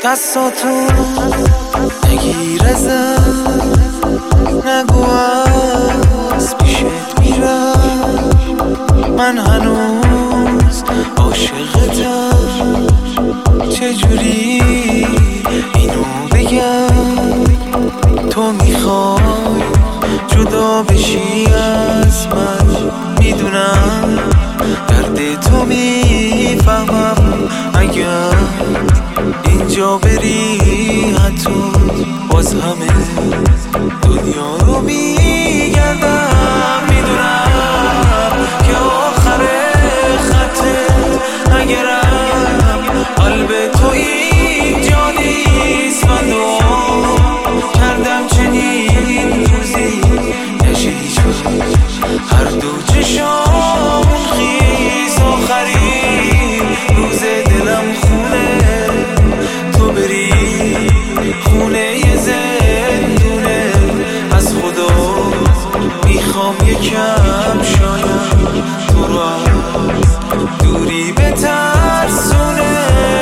دستاتو نگیر ازم، نگو از پیشت میرم، من هنوز عاشقتم. چجوری اینو بگم؟ تو میخوای جدا بشی از من، میدونم درد تو میفهمم. اگر اینجا بری حتی باز همه دنیا رو میگردم. میدونم که آخر خطه، اگرم قلب تو اینجا نیست. من دعا کردم چنین روزی نشه هیچ وقت، هر دو چشامون خیز. آخرین روز دلم خونه تو بری، خونه ی زندونه. از خدا میخوام یکم شاید تو رو از دوری بترسونه.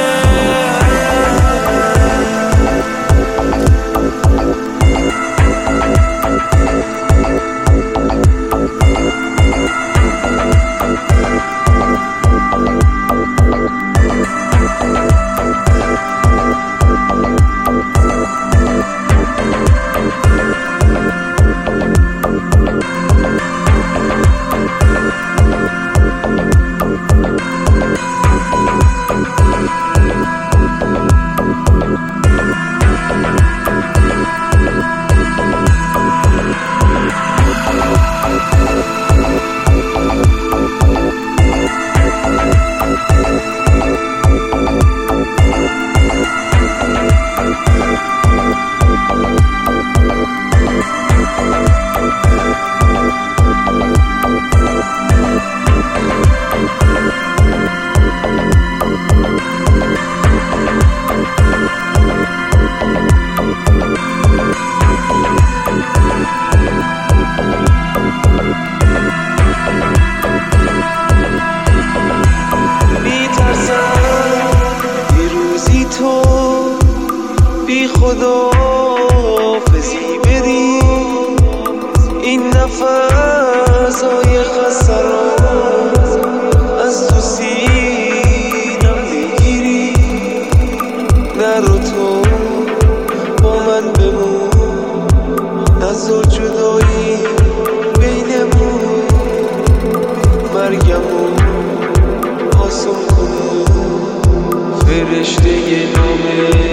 بی خدا حافظی بری، این نفسای خسته را از تو سینم بگیری. نرو تو با من بمون، نذار جدایی بینمون، مرگمون آسان کنه فرشته نامه